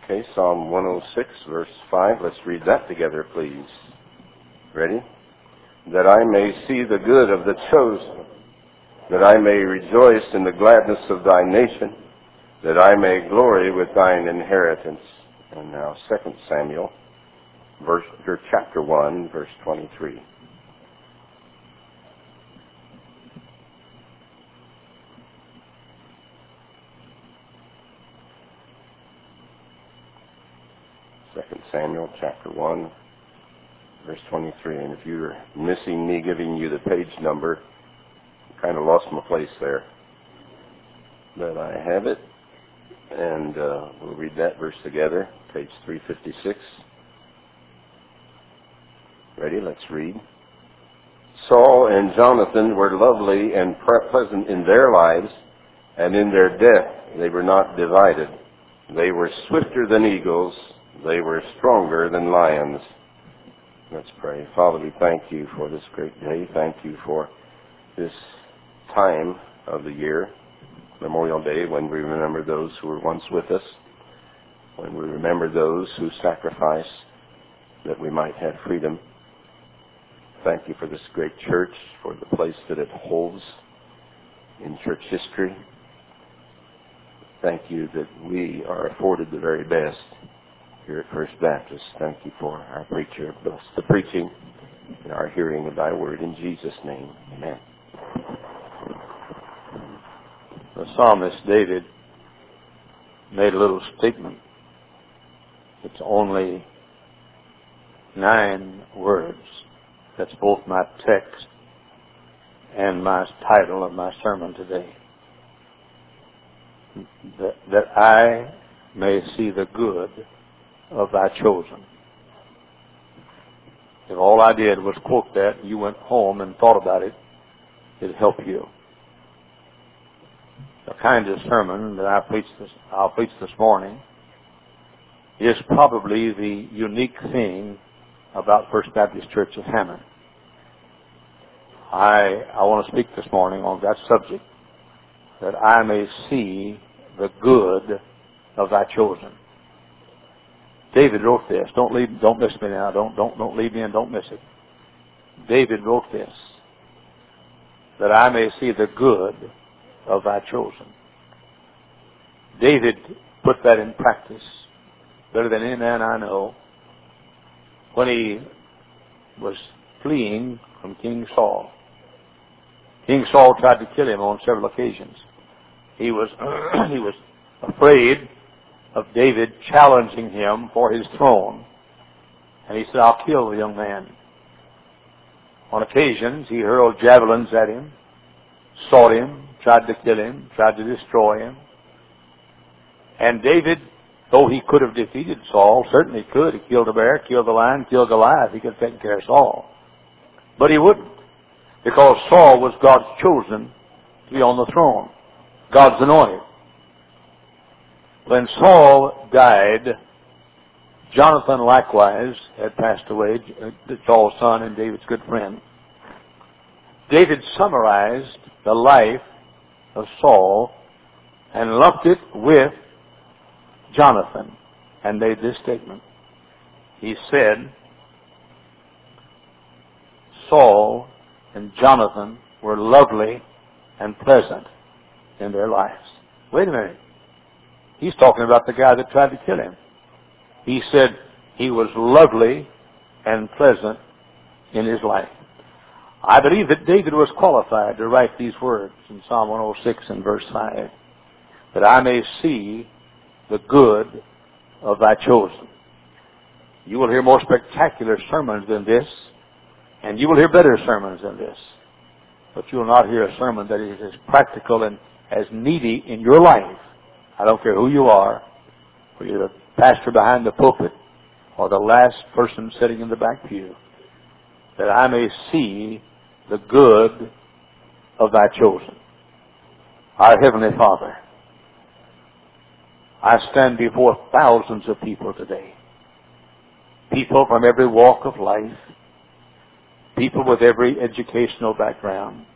Okay, Psalm 106, verse 5. Let's read that together, please. Ready? That I may see the good of the chosen, that I may rejoice in the gladness of thy nation, that I may glory with thine inheritance. And now 2 Samuel, chapter 1, verse 23. Second Samuel chapter 1, verse 23. And if you're missing me giving you the page number, I kind of lost my place there. But I have it, and we'll read that verse together, page 356. Ready? Let's read. Saul and Jonathan were lovely and pleasant in their lives, and in their death they were not divided. They were swifter than eagles. They were stronger than lions. Let's pray. Father, we thank you for this great day. Thank you for this time of the year, Memorial Day, when we remember those who were once with us, when we remember those who sacrificed that we might have freedom. Thank you for this great church, for the place that it holds in church history. Thank you that we are afforded the very best here at First Baptist. Thank you for our preacher. Bless the preaching and our hearing of thy word in Jesus' name. Amen. The psalmist David made a little statement. It's only 9 words. That's both my text and my title of my sermon today. That I may see the good of thy chosen. If all I did was quote that and you went home and thought about it, it'd help you. The kind of sermon that I'll preach this morning is probably the unique thing about First Baptist Church of Hammond. I want to speak this morning on that subject, that I may see the good of thy chosen. David wrote this. Don't miss me now. Don't leave me and don't miss it. David wrote this, that I may see the good of thy chosen. David put that in practice better than any man I know when he was fleeing from King Saul. King Saul tried to kill him on several occasions. He was afraid of David challenging him for his throne. And he said, I'll kill the young man. On occasions, he hurled javelins at him, sought him, tried to kill him, tried to destroy him. And David, though he could have defeated Saul, certainly could. He killed a bear, killed a lion, killed Goliath. He could have taken care of Saul. But he wouldn't, because Saul was God's chosen to be on the throne, God's anointed. When Saul died, Jonathan likewise had passed away, Saul's son and David's good friend. David summarized the life of Saul and lumped it with Jonathan and made this statement. He said, Saul and Jonathan were lovely and pleasant in their lives. Wait a minute. He's talking about the guy that tried to kill him. He said he was lovely and pleasant in his life. I believe that David was qualified to write these words in Psalm 106 and verse 5, that I may see the good of thy chosen. You will hear more spectacular sermons than this, and you will hear better sermons than this. But you will not hear a sermon that is as practical and as needy in your life. I don't care who you are, whether you're the pastor behind the pulpit or the last person sitting in the back pew, that I may see the good of thy chosen. Our Heavenly Father, I stand before thousands of people today. People from every walk of life. People with every educational background.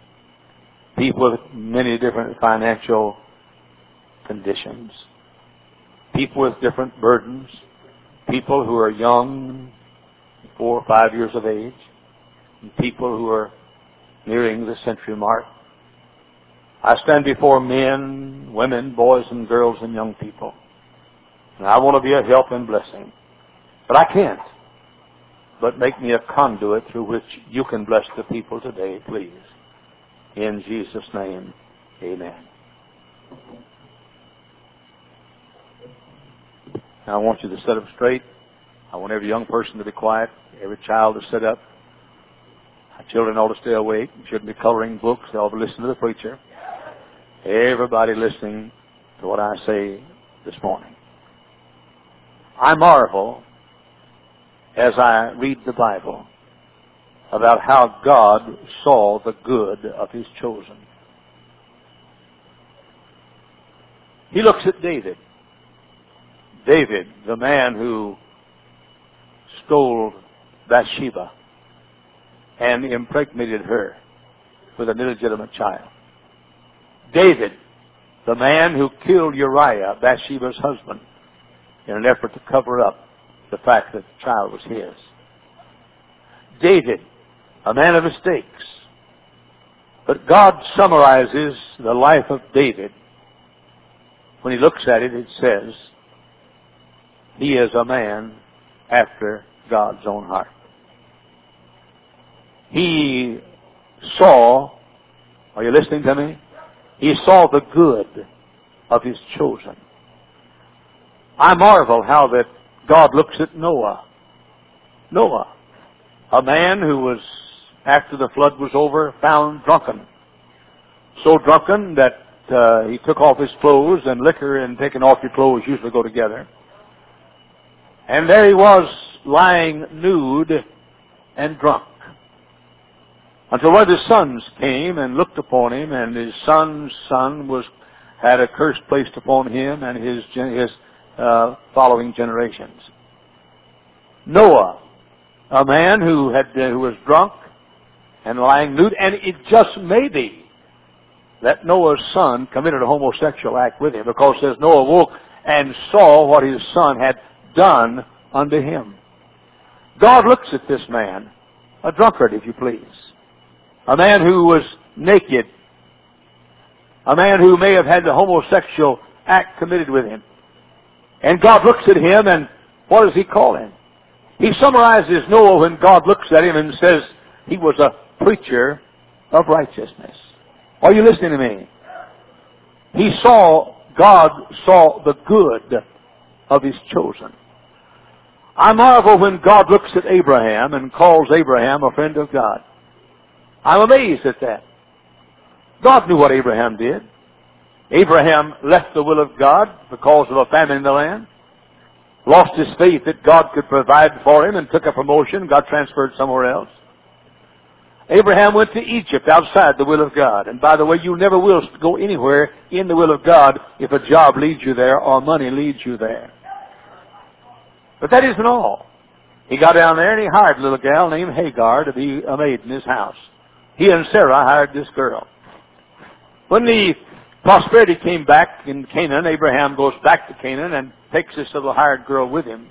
People with many different financial conditions. people with different burdens, people who are young, 4 or 5 years of age, and people who are nearing the century mark. I stand before men, women, boys and girls and young people. And I want to be a help and blessing. But I can't. But make me a conduit through which you can bless the people today, please. In Jesus' name, amen. Now I want you to sit up straight. I want every young person to be quiet. Every child to sit up. Our children ought to stay awake. You shouldn't be coloring books. They ought to listen to the preacher. Everybody listening to what I say this morning. I marvel as I read the Bible about how God saw the good of His chosen. He looks at David. David, the man who stole Bathsheba and impregnated her with an illegitimate child. David, the man who killed Uriah, Bathsheba's husband, in an effort to cover up the fact that the child was his. David, a man of mistakes. But God summarizes the life of David. When he looks at it, it says, he is a man after God's own heart. He saw, are you listening to me? He saw the good of His chosen. I marvel how that God looks at Noah. Noah, a man who was, after the flood was over, found drunken. So drunken that he took off his clothes, and liquor and taking off your clothes usually go together. And there he was, lying nude and drunk. Until one of his sons came and looked upon him, and his son's son had a curse placed upon him and his following generations. Noah, a man who was drunk and lying nude, and it just may be that Noah's son committed a homosexual act with him, because it says Noah woke and saw what his son had done unto him. God looks at this man, a drunkard, if you please, a man who was naked, a man who may have had the homosexual act committed with him. And God looks at him, and what does He call him? He summarizes Noah when God looks at him and says he was a preacher of righteousness. Are you listening to me? God saw the good of His chosen. I marvel when God looks at Abraham and calls Abraham a friend of God. I'm amazed at that. God knew what Abraham did. Abraham left the will of God because of a famine in the land, lost his faith that God could provide for him, and took a promotion, got transferred somewhere else. Abraham went to Egypt outside the will of God. And by the way, you never will go anywhere in the will of God if a job leads you there or money leads you there. But that isn't all. He got down there and he hired a little gal named Hagar to be a maid in his house. He and Sarah hired this girl. When the prosperity came back in Canaan, Abraham goes back to Canaan and takes this little hired girl with him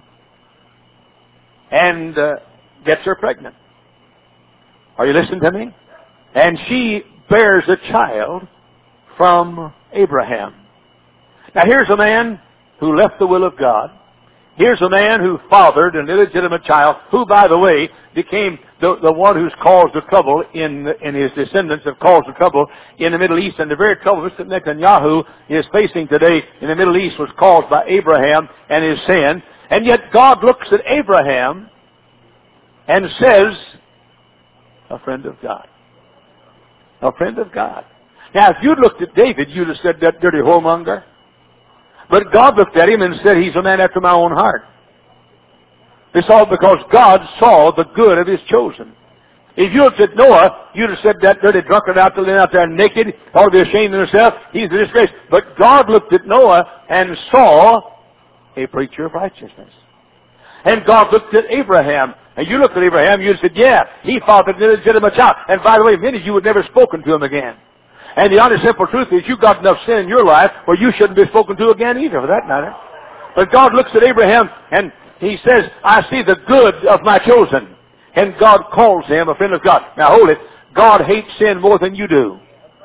and gets her pregnant. Are you listening to me? And she bears a child from Abraham. Now here's a man who left the will of God. Here's a man who fathered an illegitimate child, who, by the way, became the one who's caused the trouble in his descendants have caused the trouble in the Middle East. And the very trouble Mr. Netanyahu is facing today in the Middle East was caused by Abraham and his sin. And yet God looks at Abraham and says, a friend of God. A friend of God. Now, if you'd looked at David, you'd have said, that dirty whoremonger. But God looked at him and said, he's a man after my own heart. It's all because God saw the good of His chosen. If you looked at Noah, you'd have said, that dirty drunkard out there naked, ought to be ashamed of himself, he's a disgrace. But God looked at Noah and saw a preacher of righteousness. And God looked at Abraham. And you looked at Abraham, you'd have said, yeah, he fathered an illegitimate child. And by the way, many of you would never spoken to him again. And the honest, simple truth is you've got enough sin in your life where you shouldn't be spoken to again either, for that matter. But God looks at Abraham and He says, I see the good of my chosen. And God calls him a friend of God. Now hold it. God hates sin more than you do.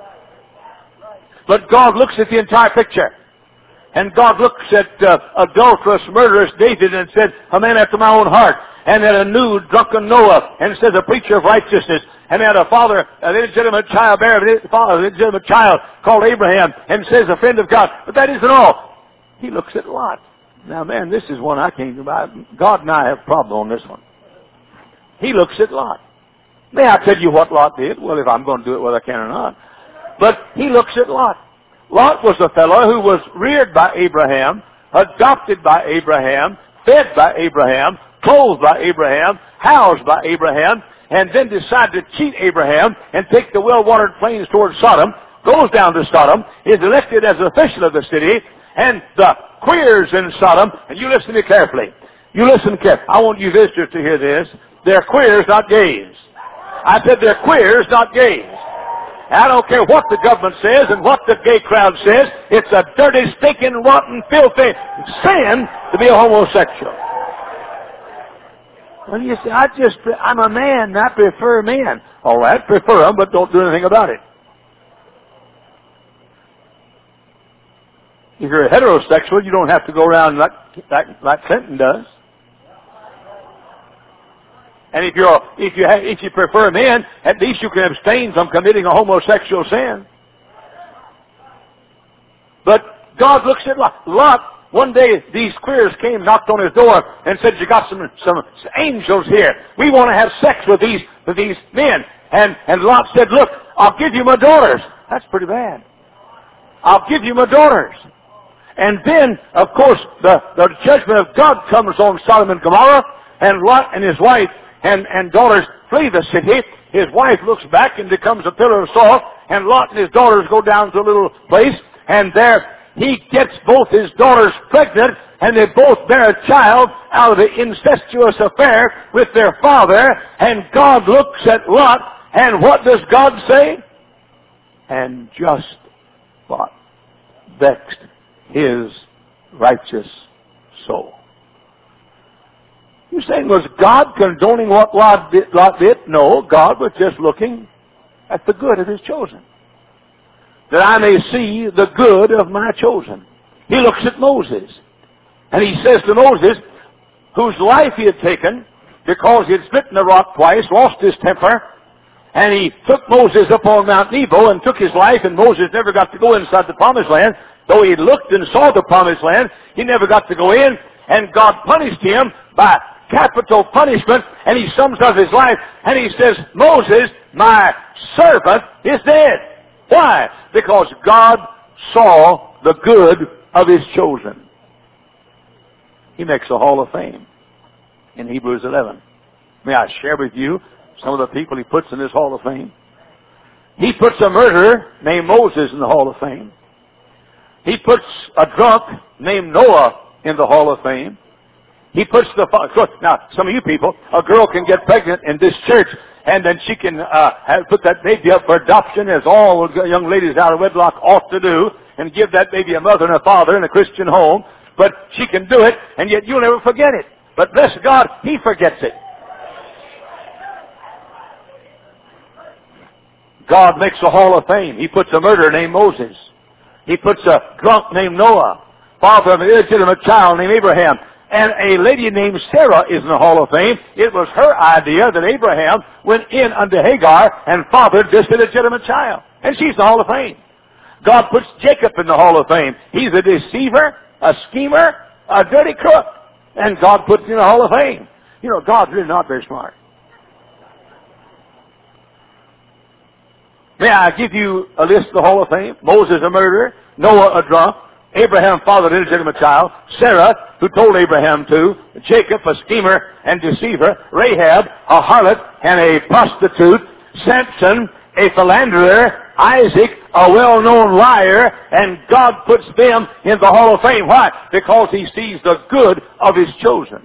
But God looks at the entire picture. And God looks at adulterous, murderous David and said, a man after my own heart. And at a nude, drunken Noah, and says a preacher of righteousness. And had a father, an illegitimate child, an illegitimate child called Abraham, and says a friend of God. But that isn't all. He looks at Lot. Now, man, this is one I can't about. God and I have a problem on this one. He looks at Lot. May I tell you what Lot did? Well, if I'm going to do it, whether I can or not. But he looks at Lot. Lot was a fellow who was reared by Abraham, adopted by Abraham, fed by Abraham, clothed by Abraham, housed by Abraham, and then decided to cheat Abraham and take the well-watered plains towards Sodom, goes down to Sodom, is elected as an official of the city, and the queers in Sodom, and you listen to me carefully. You listen carefully. I want you visitors to hear this. They're queers, not gays. I said they're queers, not gays. I don't care what the government says and what the gay crowd says. It's a dirty, stinking, rotten, filthy sin to be a homosexual. Well, you say, I'm a man, and I prefer men. All right, prefer them, but don't do anything about it. If you're a heterosexual, you don't have to go around like Clinton does. And if you prefer men, at least you can abstain from committing a homosexual sin. But God looks at Lot. Lot, one day these queers came, knocked on his door, and said, "You got some angels here. We want to have sex with these men." And Lot said, "Look, I'll give you my daughters." That's pretty bad. I'll give you my daughters. And then, of course, the judgment of God comes on Sodom and Gomorrah, and Lot and his wife and daughters flee the city. His wife looks back and becomes a pillar of salt, and Lot and his daughters go down to a little place, and there he gets both his daughters pregnant, and they both bear a child out of the incestuous affair with their father, and God looks at Lot, and what does God say? And just what vexed his righteous soul. You're saying, was God condoning what Lot did? No, God was just looking at the good of His chosen. That I may see the good of my chosen. He looks at Moses. And He says to Moses, whose life he had taken, because he had smitten the rock twice, lost his temper, and He took Moses up on Mount Nebo and took his life, and Moses never got to go inside the Promised Land. Though he looked and saw the Promised Land, he never got to go in, and God punished him by capital punishment, and He sums up his life, and He says, Moses, my servant, is dead. Why? Because God saw the good of His chosen. He makes a hall of fame in Hebrews 11. May I share with you some of the people He puts in this hall of fame? He puts a murderer named Moses in the hall of fame. He puts a drunk named Noah in the hall of fame. He puts now, some of you people, a girl can get pregnant in this church, and then she can put that baby up for adoption, as all young ladies out of wedlock ought to do, and give that baby a mother and a father in a Christian home. But she can do it, and yet you'll never forget it. But bless God, He forgets it. God makes a hall of fame. He puts a murderer named Moses. He puts a drunk named Noah, father of an illegitimate child named Abraham. And a lady named Sarah is in the Hall of Fame. It was her idea that Abraham went in unto Hagar and fathered this illegitimate child. And she's in the Hall of Fame. God puts Jacob in the Hall of Fame. He's a deceiver, a schemer, a dirty crook. And God puts him in the Hall of Fame. You know, God's really not very smart. May I give you a list of the Hall of Fame? Moses, a murderer. Noah, a drunk. Abraham fathered an illegitimate child. Sarah, who told Abraham to. Jacob, a schemer and deceiver. Rahab, a harlot and a prostitute. Samson, a philanderer. Isaac, a well-known liar. And God puts them in the Hall of Fame. Why? Because He sees the good of His chosen.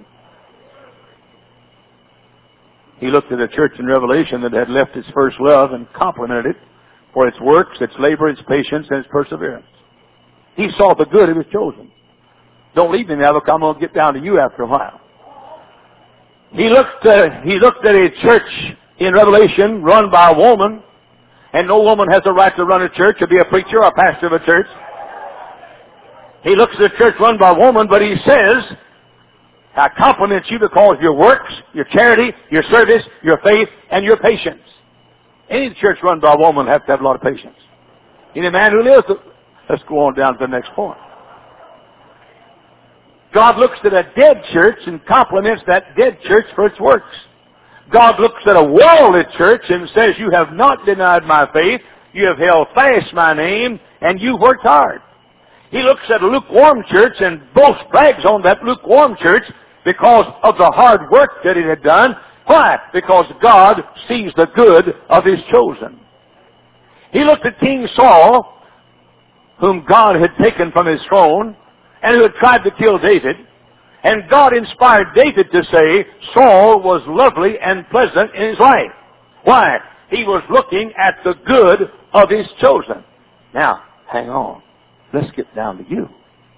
He looked at a church in Revelation that had left its first love and complimented it for its works, its labor, its patience, and its perseverance. He saw the good of His chosen. Don't leave me now, because I'm going to get down to you after a while. He looked at a church in Revelation run by a woman, and no woman has the right to run a church or be a preacher or a pastor of a church. He looks at a church run by a woman, but he says, I compliment you because your works, your charity, your service, your faith, and your patience. Any church run by a woman has to have a lot of patience. Any man who lives, let's go on down to the next point. God looks at a dead church and compliments that dead church for its works. God looks at a worldly church and says, you have not denied my faith, you have held fast my name, and you worked hard. He looks at a lukewarm church and boasts, brags on that lukewarm church because of the hard work that it had done. Why? Because God sees the good of His chosen. He looked at King Saul, whom God had taken from his throne, and who had tried to kill David. And God inspired David to say, Saul was lovely and pleasant in his life. Why? He was looking at the good of his chosen. Now, hang on. Let's get down to you.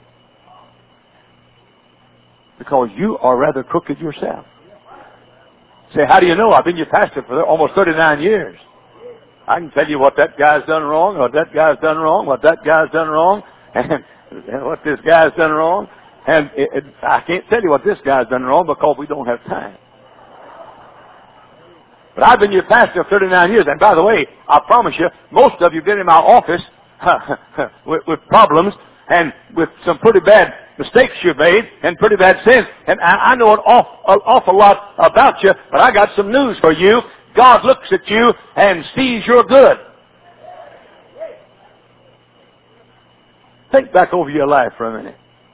Because you are rather crooked yourself. Say, how do you know? I've been your pastor for almost 39 years. I can tell you what that guy's done wrong, what that guy's done wrong, what that guy's done wrong, and what this guy's done wrong. And I can't tell you what this guy's done wrong because we don't have time. But I've been your pastor for 39 years. And by the way, I promise you, most of you have been in my office with problems and with some pretty bad mistakes you've made and pretty bad sins. And I know an awful lot about you, but I got some news for you. God looks at you and sees your good. Think back over your life for a minute.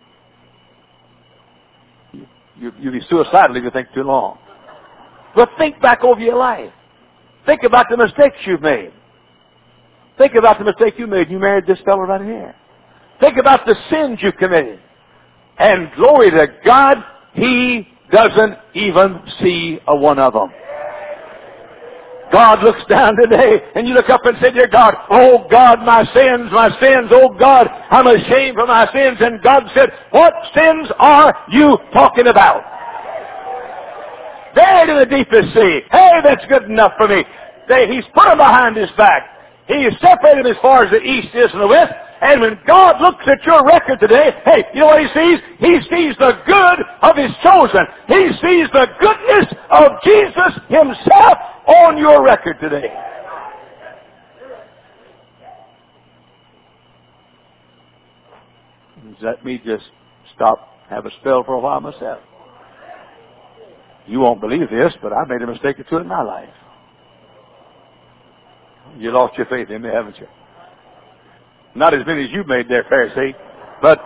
You'll be suicidal if you think too long. But think back over your life. Think about the mistakes you've made. Think about the mistake you made. You married this fellow right here. Think about the sins you committed. And glory to God, He doesn't even see a one of them. God looks down today and you look up and say, dear God, oh God, my sins, oh God, I'm ashamed for my sins. And God said, what sins are you talking about? Buried in the deepest sea. Hey, that's good enough for me. He's put them behind His back. He separated them as far as the east is from the west. And when God looks at your record today, hey, you know what He sees? He sees the good of His chosen. He sees the goodness of Jesus Himself on your record today. Let me just stop, have a spell for a while myself. You won't believe this, but I made a mistake or two in my life. You lost your faith in me, haven't you? Not as many as you made there, Pharisee, but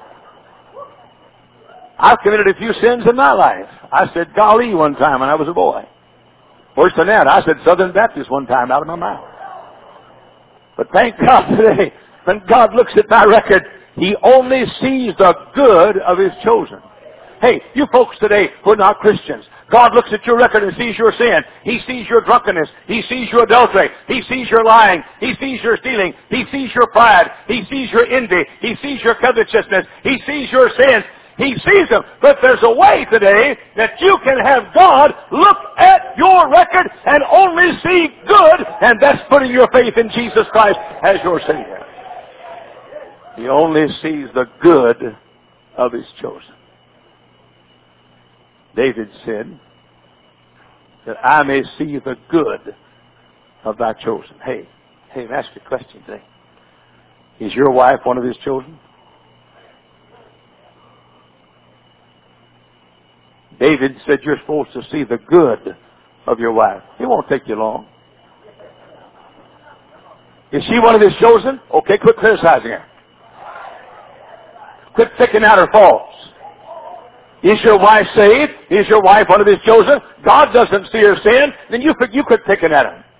I've committed a few sins in my life. I said golly one time when I was a boy. Worse than that, I said Southern Baptist one time out of my mouth. But thank God today, when God looks at my record, He only sees the good of His chosen. Hey, you folks today who are not Christians, God looks at your record and sees your sin. He sees your drunkenness. He sees your adultery. He sees your lying. He sees your stealing. He sees your pride. He sees your envy. He sees your covetousness. He sees your sins. He sees them. But there's a way today that you can have God look at your record and only see good, and that's putting your faith in Jesus Christ as your Savior. He only sees the good of His chosen. David said, that I may see the good of Thy chosen. Hey, let me ask you a question today. Is your wife one of His chosen? David said you're supposed to see the good of your wife. It won't take you long. Is she one of His chosen? Okay, quit criticizing her. Quit picking out her faults. Is your wife saved? Is your wife one of His chosen? God doesn't see her sin, then you quit picking at her.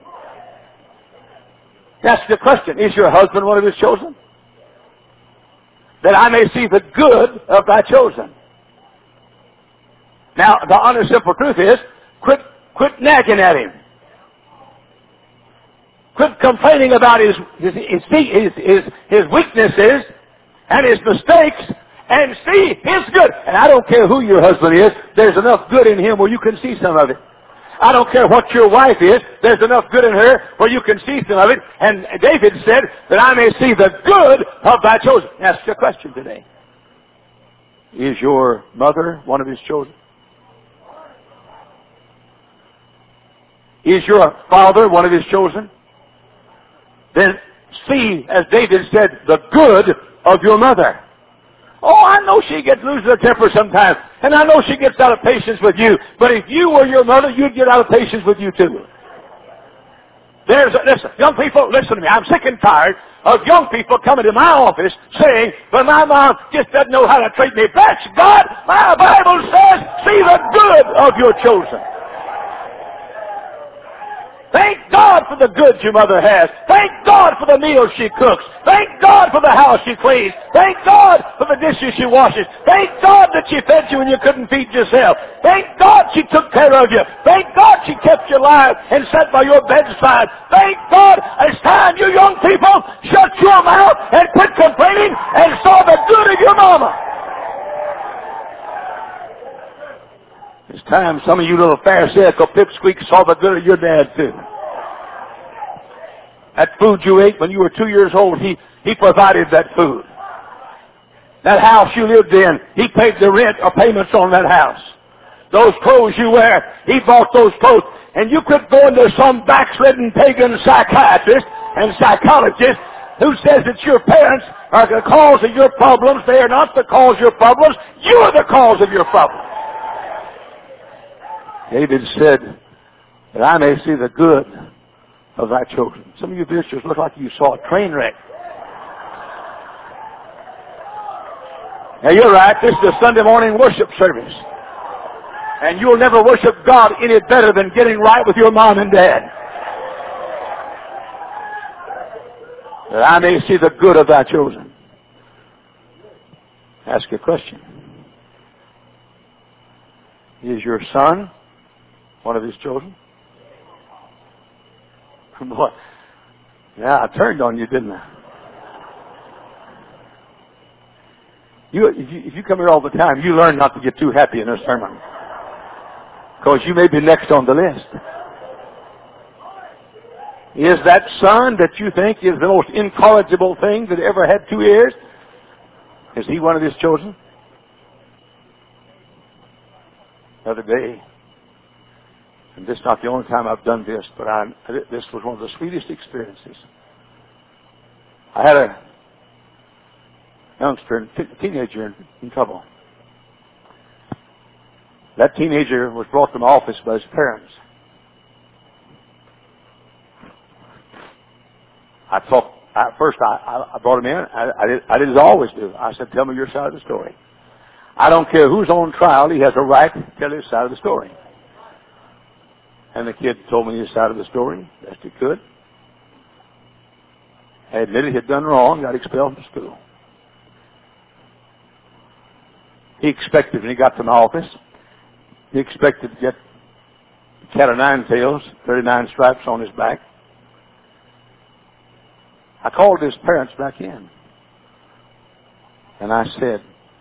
That's the question. Is your husband one of His chosen? That I may see the good of Thy chosen. Now, the honest, simple truth is, quit nagging at him. Quit complaining about his weaknesses and his mistakes, and see His good. And I don't care who your husband is, there's enough good in him where you can see some of it. I don't care what your wife is, there's enough good in her where you can see some of it. And David said that I may see the good of thy chosen. Ask a question today. Is your mother one of His chosen? Is your father one of His chosen? Then see, as David said, the good of your mother. Oh, I know she gets loses her temper sometimes, and I know she gets out of patience with you. But if you were your mother, you'd get out of patience with you too. Listen, young people, listen to me. I'm sick and tired of young people coming to my office saying, "But my mom just doesn't know how to treat me." That's God. My Bible says, "See the good of your chosen." Thank God for the good your mother has. Thank God for the meals she cooks. Thank God for the house she cleans. Thank God for the dishes she washes. Thank God that she fed you when you couldn't feed yourself. Thank God she took care of you. Thank God she kept you alive and sat by your bedside. Thank God it's time you young people shut your mouth and quit complaining and saw the good of your mama. It's time some of you little pharisaical pipsqueaks saw the good of your dad too. That food you ate when you were 2 years old, he provided that food. That house you lived in, He paid the rent or payments on that house. Those clothes you wear, He bought those clothes. And you quit going to some backslidden pagan psychiatrist and psychologist who says that your parents are the cause of your problems. They are not the cause of your problems. You are the cause of your problems. David said that I may see the good of thy children. Some of you visitors look like you saw a train wreck. Now you're right, this is a Sunday morning worship service. And you'll never worship God any better than getting right with your mom and dad. That I may see the good of thy children. Ask a question. Is your son one of His children? Boy, yeah, I turned on you, didn't I? If you come here all the time, you learn not to get too happy in a sermon. Because you may be next on the list. Is that son that you think is the most incorrigible thing that ever had 2 ears? Is he one of His chosen? The other day, and this is not the only time I've done this, but this was one of the sweetest experiences. I had a youngster, teenager in trouble. That teenager was brought to my office by his parents. First I brought him in. I did as I always do. I said, "Tell me your side of the story. I don't care who's on trial. He has a right to tell his side of the story." And the kid told me his side of the story, best he could. I admitted he had done wrong, got expelled from school. He expected, when he got to my office, he expected to get a cat of 9 tails, 39 stripes on his back. I called his parents back in. And I said,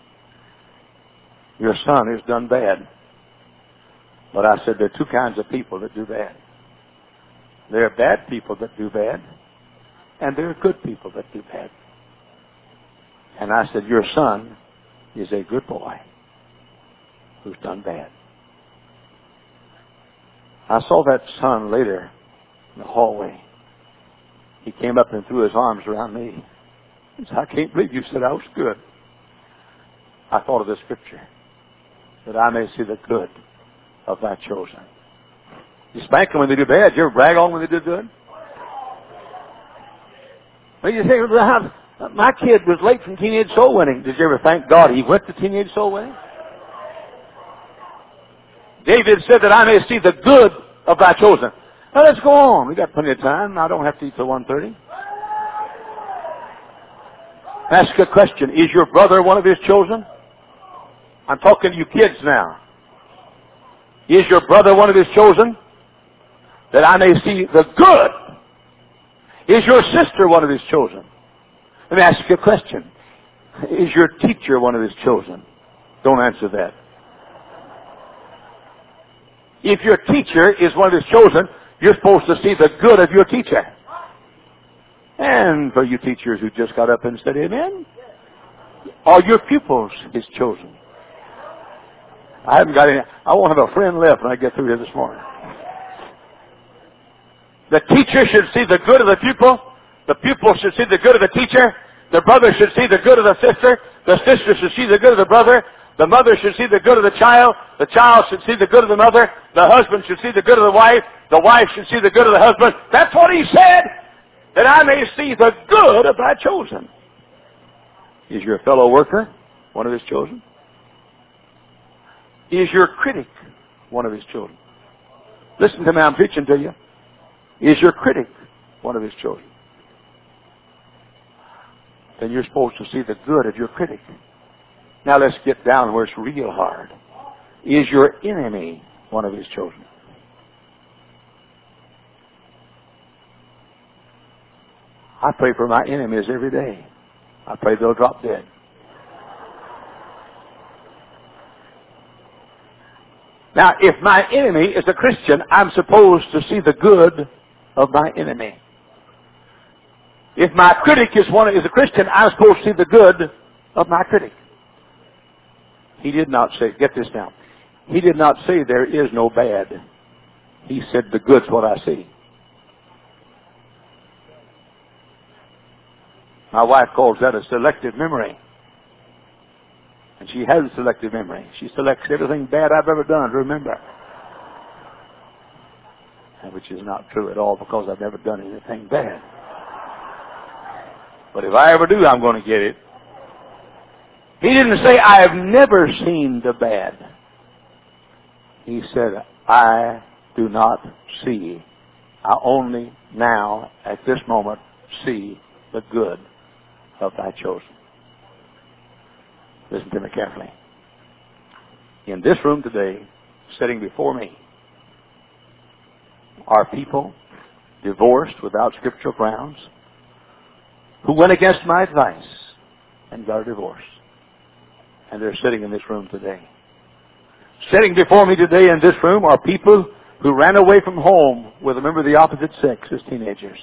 "Your son has done bad." But I said, there are 2 kinds of people that do bad. There are bad people that do bad, and there are good people that do bad. And I said, your son is a good boy who's done bad. I saw that son later in the hallway. He came up and threw his arms around me. He said, "I can't believe you said I was good." I thought of the scripture, that I may see the good of thy chosen. You spank them when they do bad. You ever brag on when they do good? Well, you say, "My kid was late from teenage soul winning." Did you ever thank God he went to teenage soul winning? David said that I may see the good of thy chosen. Now let's go on. We got plenty of time. I don't have to eat till 1:30. Ask a question. Is your brother one of His chosen? I'm talking to you kids now. Is your brother one of His chosen? That I may see the good. Is your sister one of His chosen? Let me ask you a question. Is your teacher one of His chosen? Don't answer that. If your teacher is one of His chosen, you're supposed to see the good of your teacher. And for you teachers who just got up and said amen, are your pupils His chosen? I haven't got any. I won't have a friend left when I get through here this morning. The teacher should see the good of the pupil. The pupil should see the good of the teacher. The brother should see the good of the sister. The sister should see the good of the brother. The mother should see the good of the child. The child should see the good of the mother. The husband should see the good of the wife. The wife should see the good of the husband. That's what He said, that I may see the good of thy chosen. Is your fellow worker one of His chosen? Is your critic one of His children? Listen to me, I'm preaching to you. Is your critic one of His children? Then you're supposed to see the good of your critic. Now let's get down where it's real hard. Is your enemy one of His children? I pray for my enemies every day. I pray they'll drop dead. Now, if my enemy is a Christian, I'm supposed to see the good of my enemy. If my critic is a Christian, I'm supposed to see the good of my critic. He did not say, get this down, He did not say there is no bad. He said the good's what I see. My wife calls that a selective memory. And she has a selective memory. She selects everything bad I've ever done to remember. Which is not true at all, because I've never done anything bad. But if I ever do, I'm going to get it. He didn't say, I have never seen the bad. He said, I do not see. I only now, at this moment, see the good of thy chosen. Listen to me carefully. In this room today, sitting before me, are people divorced without scriptural grounds who went against my advice and got a divorce. And they're sitting in this room today. Sitting before me today in this room are people who ran away from home with a member of the opposite sex as teenagers.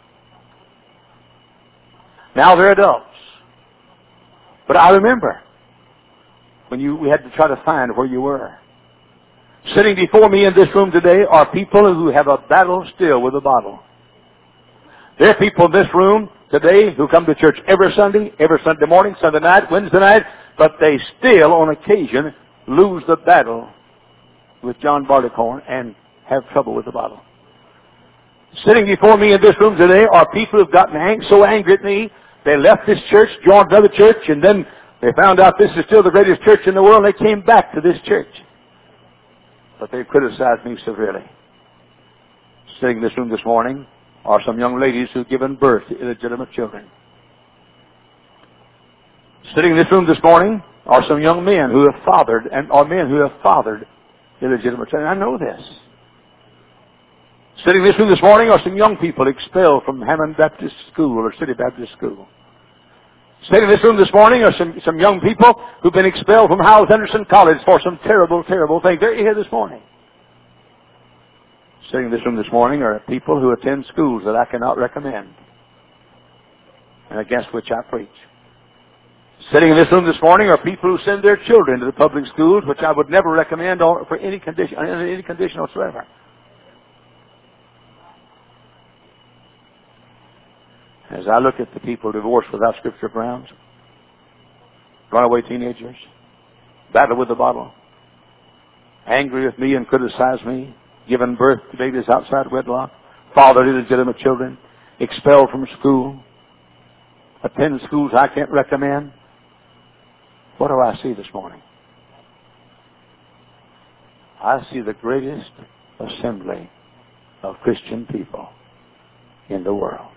Now they're adults. But I remember when we had to try to find where you were. Sitting before me in this room today are people who have a battle still with a bottle. There are people in this room today who come to church every Sunday morning, Sunday night, Wednesday night, but they still, on occasion, lose the battle with John Barleycorn and have trouble with the bottle. Sitting before me in this room today are people who've gotten so angry at me, they left this church, joined another church, and then they found out this is still the greatest church in the world, and they came back to this church. But they criticized me severely. Sitting in this room this morning are some young ladies who've given birth to illegitimate children. Sitting in this room this morning are some young men who have fathered, or men who have fathered illegitimate children. I know this. Sitting in this room this morning are some young people expelled from Hammond Baptist School or City Baptist School. Sitting in this room this morning are some young people who've been expelled from Howes Henderson College for some terrible, terrible things. They're here this morning. Sitting in this room this morning are people who attend schools that I cannot recommend and against which I preach. Sitting in this room this morning are people who send their children to the public schools, which I would never recommend for any condition whatsoever. As I look at the people divorced without scripture grounds, runaway teenagers, battle with the bottle, angry with me and criticize me, given birth to babies outside wedlock, fathered illegitimate children, expelled from school, attend schools I can't recommend, what do I see this morning? I see the greatest assembly of Christian people in the world.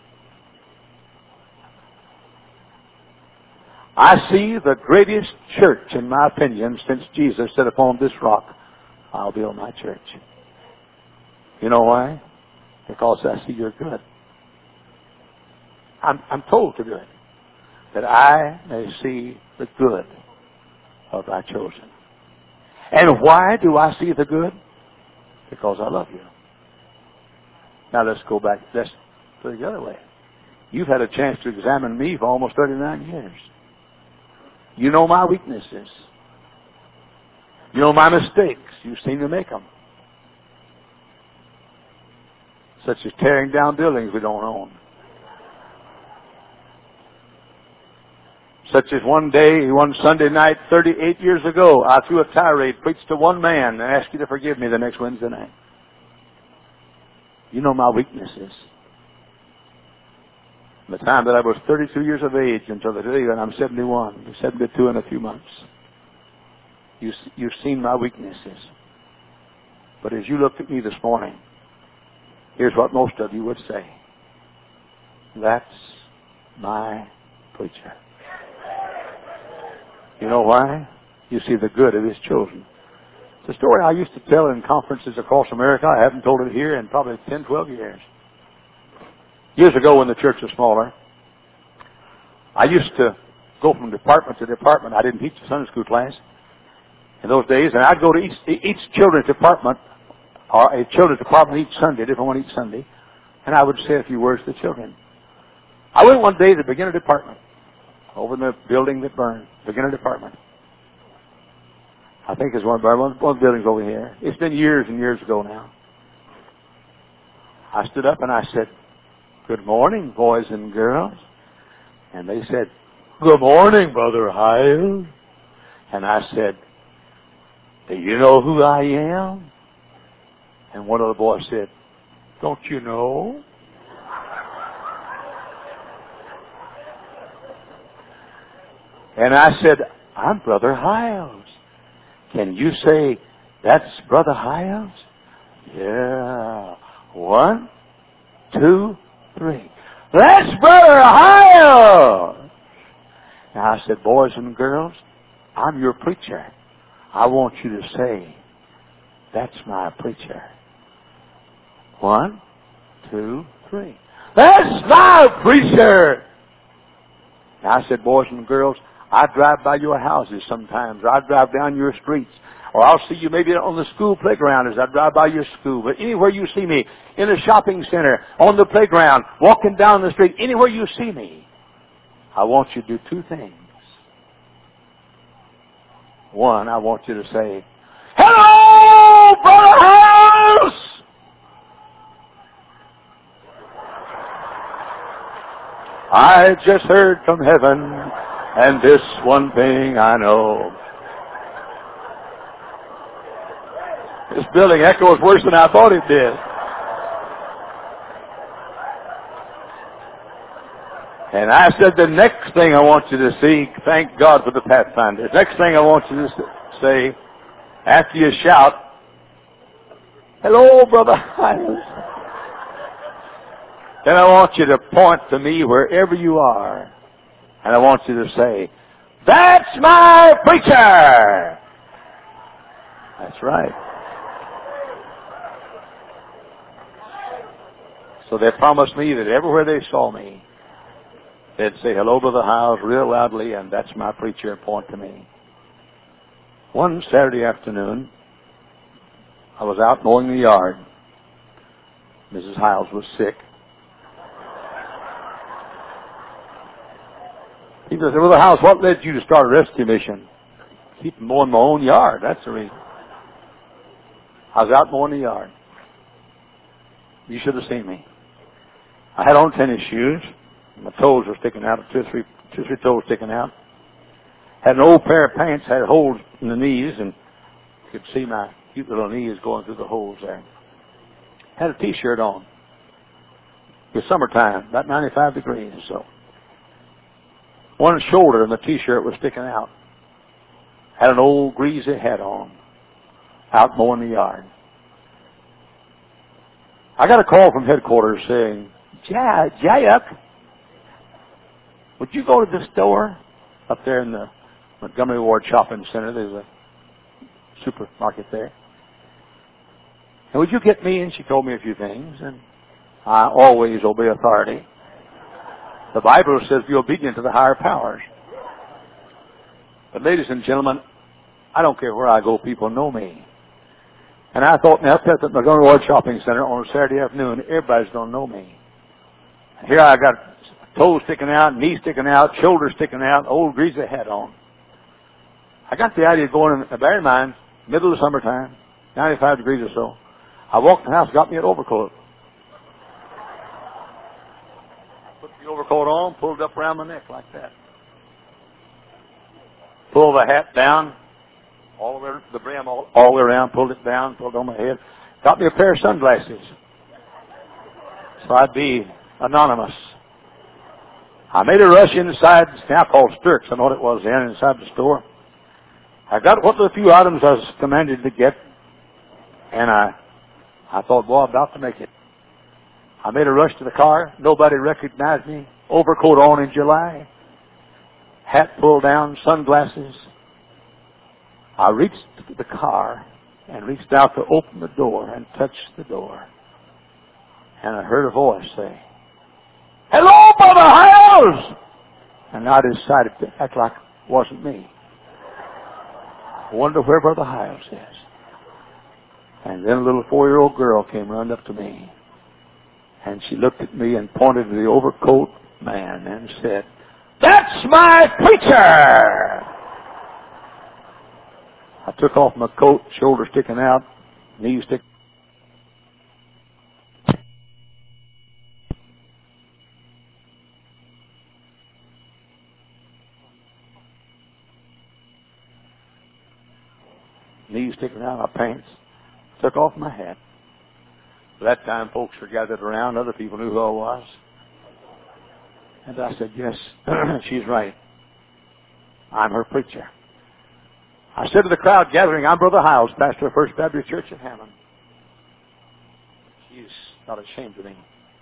I see the greatest church, in my opinion, since Jesus said, upon this rock, I'll build my church. You know why? Because I see you're good. I'm told to do it. that I may see the good of thy chosen. And why do I see the good? Because I love you. Now let's go back. Let's put it the other way. You've had a chance to examine me for almost 39 years. You know my weaknesses. You know my mistakes. You've seen me make them. Such as tearing down buildings we don't own. Such as one Sunday night, 38 years ago, I threw a tirade, preached to one man, and asked you to forgive me the next Wednesday night. You know my weaknesses. From the time that I was 32 years of age until the day that I'm 71, 72 in a few months. You've seen my weaknesses. But as you looked at me this morning, here's what most of you would say. That's my preacher. You know why? You see the good of his chosen. It's a story I used to tell in conferences across America. I haven't told it here in probably 10, 12 years. Years ago when the church was smaller, I used to go from department to department. I didn't teach a Sunday school class in those days, and I'd go to each children's department, or a children's department each Sunday, a different one each Sunday, and I would say a few words to the children. I went one day to the beginner department, over in the building that burned, beginner department. I think it's one of the buildings over here. It's been years and years ago now. I stood up and I said, "Good morning, boys and girls." And they said, "Good morning, Brother Hiles." And I said, "Do you know who I am?" And one of the boys said, "Don't you know?" And I said, "I'm Brother Hiles. Can you say, that's Brother Hiles?" Yeah. 1, 2, 3. That's Brother Hiles! Now I said, "Boys and girls, I'm your preacher. I want you to say, that's my preacher." 1, 2, 3. That's my preacher! Now I said, "Boys and girls, I drive by your houses sometimes, or I drive down your streets, or I'll see you maybe on the school playground as I drive by your school. But anywhere you see me, in a shopping center, on the playground, walking down the street, anywhere you see me, I want you to do two things. One, I want you to say, 'Hello, Brother House!' I just heard from heaven, and this one thing I know. This building echoes worse than I thought it did. And I said, the next thing I want you to see, thank God for the Pathfinder. The next thing I want you to say, after you shout, 'Hello, Brother Hiles,' then I want you to point to me wherever you are. And I want you to say, 'That's my preacher!'" That's right. So they promised me that everywhere they saw me, they'd say, "Hello, Brother Hiles," real loudly, and "That's my preacher," and point to me. One Saturday afternoon, I was out mowing the yard. Mrs. Hiles was sick. People said, "Brother Hiles, what led you to start a rescue mission?" "Keep mowing my own yard, that's the reason." I was out mowing the yard. You should have seen me. I had on tennis shoes. My toes were sticking out, two or three toes sticking out. Had an old pair of pants, had holes in the knees, and you could see my cute little knees going through the holes there. Had a T-shirt on. It was summertime, about 95 degrees or so. One shoulder and the T-shirt was sticking out. Had an old greasy hat on. Out mowing the yard. I got a call from headquarters saying, "Jack, would you go to the store up there in the Montgomery Ward Shopping Center? There's a supermarket there. And would you get me?" And she told me a few things, and I always obey authority. The Bible says be obedient to the higher powers. But ladies and gentlemen, I don't care where I go, people know me. And I thought, now, at the McGonagall Shopping Center on a Saturday afternoon, everybody's going to know me. And here I got toes sticking out, knees sticking out, shoulders sticking out, old greasy hat on. I got the idea of going, bear in mind, middle of summertime, 95 degrees or so. I walked in the house, got me an overcoat. Put the overcoat on, pulled it up around my neck like that. Pulled the hat down, all the way, the brim all the way around, pulled it down, pulled it on my head. Got me a pair of sunglasses, so I'd be anonymous. I made a rush inside, it's now called Sturks, I know what it was then, inside the store. I got what the few items I was commanded to get, and I thought, well, I'm about to make it. I made a rush to the car. Nobody recognized me. Overcoat on in July. Hat pulled down, sunglasses. I reached the car and reached out to open the door and touched the door. And I heard a voice say, "Hello, Brother Hiles!" And I decided to act like it wasn't me. I wonder where Brother Hiles is. And then a little 4-year-old girl came running up to me. And she looked at me and pointed to the overcoat man and said, "That's my preacher!" I took off my coat, shoulders sticking out, knees sticking. Knees sticking out of my pants. Took off my hat. By that time, folks were gathered around. Other people knew who I was. And I said, "Yes, she's right. I'm her preacher." I said to the crowd gathering, "I'm Brother Hiles, pastor of First Baptist Church in Hammond." She's not ashamed of me.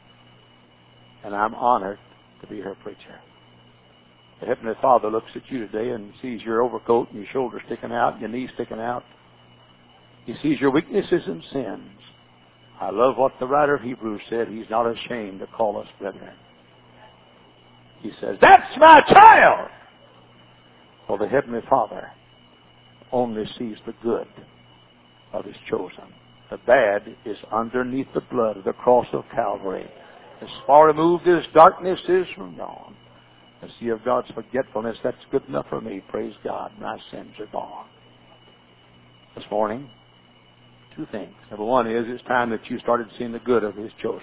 And I'm honored to be her preacher. The Heavenly Father looks at you today and sees your overcoat and your shoulders sticking out, and your knees sticking out. He sees your weaknesses and sins. I love what the writer of Hebrews said. He's not ashamed to call us brethren. He says, "That's my child!" Well, the Heavenly Father only sees the good of His chosen. The bad is underneath the blood of the cross of Calvary. As far removed as darkness is from dawn, the sea of God's forgetfulness, that's good enough for me. Praise God, my sins are gone. This morning, 2 things. Number 1 is it's time that you started seeing the good of His chosen.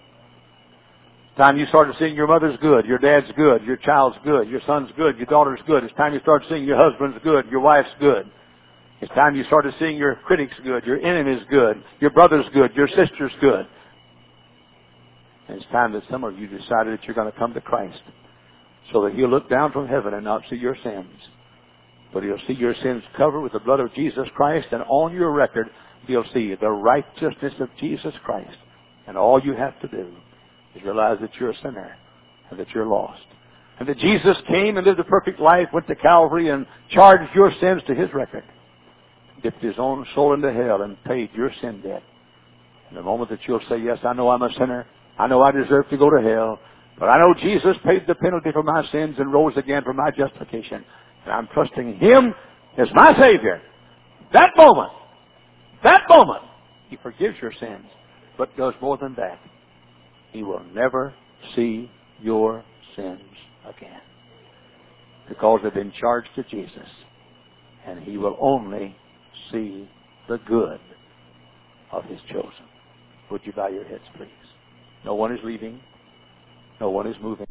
It's time you started seeing your mother's good, your dad's good, your child's good, your son's good, your daughter's good. It's time you started seeing your husband's good, your wife's good. It's time you started seeing your critic's good, your enemy's good, your brother's good, your sister's good. And it's time that some of you decided that you're going to come to Christ so that He'll look down from heaven and not see your sins, but He'll see your sins covered with the blood of Jesus Christ, and on your record He'll see the righteousness of Jesus Christ. And all you have to do is realize that you're a sinner and that you're lost. And that Jesus came and lived a perfect life, went to Calvary and charged your sins to His record. Dipped His own soul into hell and paid your sin debt. And the moment that you'll say, "Yes, I know I'm a sinner. I know I deserve to go to hell. But I know Jesus paid the penalty for my sins and rose again for my justification. And I'm trusting Him as my Savior." That moment, He forgives your sins, but does more than that. He will never see your sins again, because they've been charged to Jesus, and He will only see the good of His chosen. Would you bow your heads, please? No one is leaving. No one is moving.